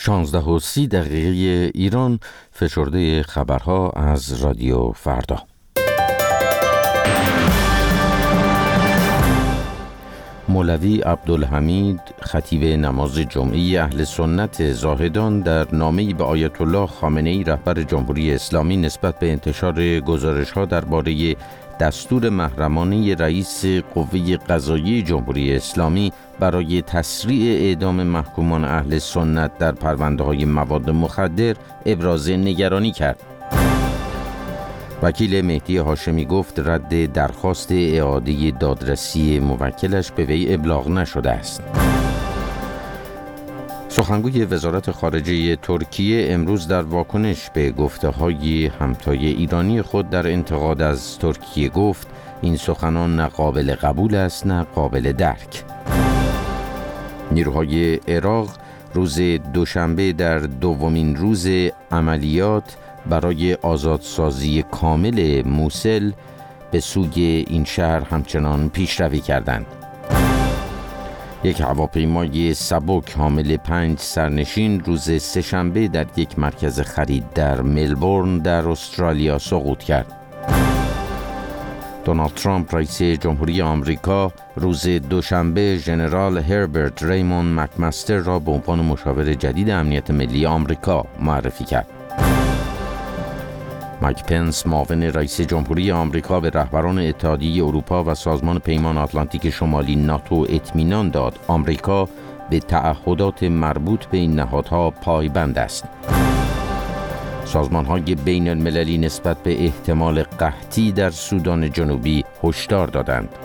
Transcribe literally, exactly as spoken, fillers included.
شانزده و سی دقیقه ایران، فشرده خبرها از رادیو فردا. مولوی عبدالحمید خطیب نماز جمعه اهل سنت زاهدان در نامه‌ای به آیت الله خامنه‌ای رهبر جمهوری اسلامی نسبت به انتشار گزارش‌ها درباره دستور محرمانه رئیس قوه قضاییه جمهوری اسلامی برای تسریع اعدام محکومان اهل سنت در پرونده‌های مواد مخدر ابراز نگرانی کرد. وکیل مهدی هاشمی گفت رد درخواست اعاده دادرسی موکلش به وی ابلاغ نشده است. سخنگوی وزارت خارجه ترکیه امروز در واکنش به گفته‌های همتای ایرانی خود در انتقاد از ترکیه گفت این سخنان نه قابل قبول است نه قابل درک. نیروهای عراق روز دوشنبه در دومین روز عملیات برای آزادسازی کامل موصل به سوی این شهر همچنان پیشروی کردند. یک هواپیمای سبک حامل پنج سرنشین روز سه‌شنبه در یک مرکز خرید در ملبورن در استرالیا سقوط کرد. دونالد ترامپ رئیس جمهوری آمریکا روز دوشنبه ژنرال هربرت ریموند مکمستر را به عنوان مشاور جدید امنیت ملی آمریکا معرفی کرد. مایک پنس معاون رئیس جمهوری آمریکا به رهبران اتحادیه اروپا و سازمان پیمان آتلانتیک شمالی ناتو اطمینان داد آمریکا به تعهدات مربوط به این نهادها پایبند است. سازمان‌های بین المللی نسبت به احتمال قحطی در سودان جنوبی هشدار دادند.